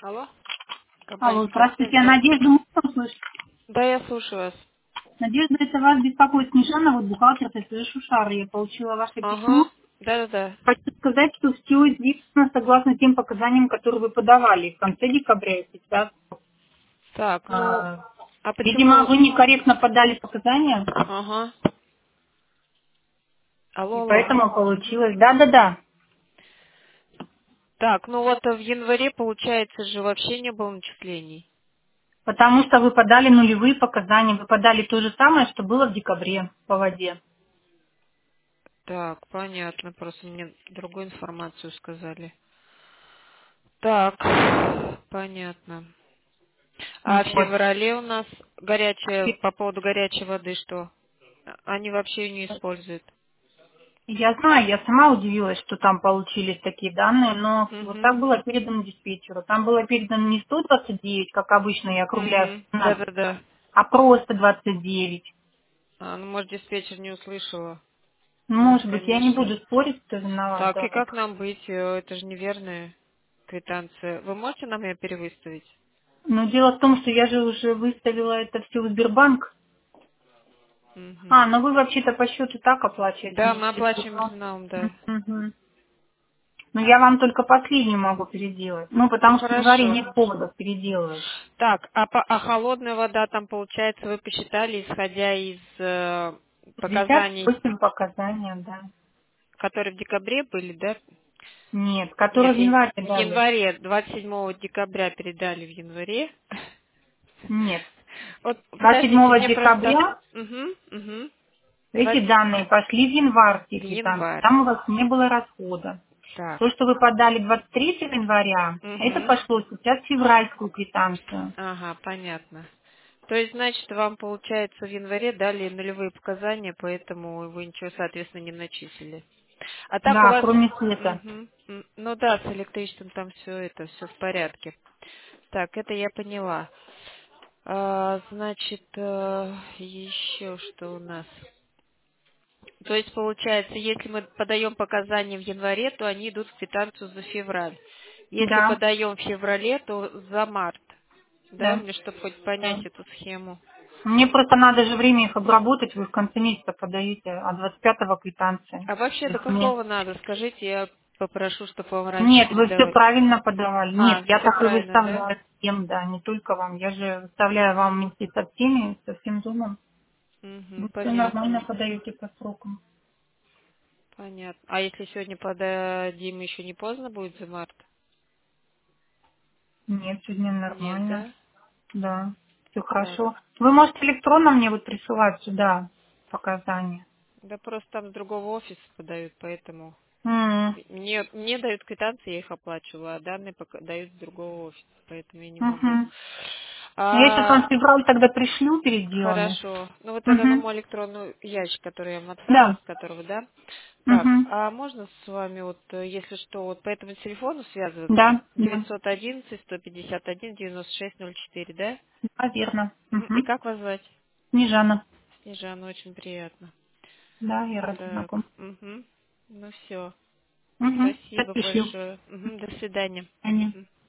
Алло, компания Алло, здравствуйте, Киа-центр. Надежда, можно услышать? Да, я слушаю вас. Надежда, это вас беспокоит Снежана, вот бухгалтер ТСЖ Шушары. Я получила ваше письмо. Ага, да-да-да. Хочу сказать, что все известно согласно тем показаниям, которые вы подавали в конце декабря и сейчас. Так, ну, А, а Видимо, почему... вы некорректно подали показания, Ага. Алло, и алло. поэтому Мгм. получилось. Да-да-да. Так, ну вот в январе, получается же, вообще не было начислений. Потому что вы подали нулевые показания. Вы подали то же самое, что было в декабре по воде. Так, понятно, просто мне другую информацию сказали. Так, понятно. А в Вот. феврале у нас горячая, по поводу горячей воды что? Они вообще ее не используют. Я знаю, я сама удивилась, что там получились такие данные, но вот Угу. так было передано диспетчеру. Там было передано не 129, как обычно, я округляю Угу. в 15, Да-да-да. а просто 29. А, ну, может, диспетчер не услышала. Ну, Ну, может быть, я не конечно. буду спорить, кто виноват, Так, да. и как нам быть? Это же неверная квитанция. Вы можете нам ее перевыставить? Но дело в том, что я же уже выставила это все в Сбербанк. Угу. А, ну вы вообще-то по счету так оплачиваете, Да, не мы через оплачиваем телефон. безналом, да. Мгм. Но я вам только последнюю могу переделать. Ну, Ну, потому что в январе хорошо. нет поводов переделывать. Так, а холодная вода там, получается, вы посчитали, исходя из показаний, 58 показания, да. которые в декабре были, да? Нет, Нет, которые в январе в дали. январе, 27 декабря передали в январе. Нет. Вот, подождите, 27 мне просто... декабря Угу, угу. эти данные пошли в январь, все В квитанции. январь. Там у вас не было расхода. Так. То, что вы подали 23 января, это Угу. пошло сейчас в февральскую квитанцию. Ага, понятно. То есть, значит, вам, получается, в январе дали нулевые показания, поэтому вы ничего, соответственно, не начислили. А так у Да, вас... кроме света. Мгм. Ну да, с электричеством там все в порядке. Так, это я поняла. Значит, еще что у нас? То есть, получается, если мы подаем показания в январе, то они идут в квитанцию за февраль. Если Да, подаем в феврале, то за март. Да, да, мне чтобы хоть понять да. эту схему. Мне просто надо же время их обработать, вы в конце месяца подаете, а 25-го квитанция. А вообще То до есть мне... какого надо? Скажите, я попрошу, чтобы вам раньше Нет, вы все передавали. правильно подавали. Нет, А, я все так и правильно, да? выставляю всем, да, не только вам. Я же выставляю вам вместе со всеми, со всем домом. Угу, Вы все понятно. нормально подаете по срокам. Понятно. А если сегодня подадим, еще не поздно будет за март? Нет, сегодня Нет, нормально. да? Да, все Так. хорошо. Вы можете электронно мне вот присылать сюда показания. Да просто там с другого офиса подают, поэтому М, мне дают квитанции, я их оплачиваю, а данные дают с другого офиса, поэтому я не могу. мгм. Я сейчас вам А, в февраль тогда пришлю переделанный. хорошо. Ну вот тогда на Угу. мой электронный ящик, который я вам отправила, Да. с которого, да? Так, Угу. а можно с вами вот, если что, вот по этому телефону связываться? Да, да. 911-151-9604, да? Да, верно. Мгм. И Угу. как вас звать? Снежана. Снежана, очень приятно. Да, я рада Так, знаком. угу. Ну все. Угу. Так Спасибо пришлю. большое. Мгм. До свидания. Аня. Мгм.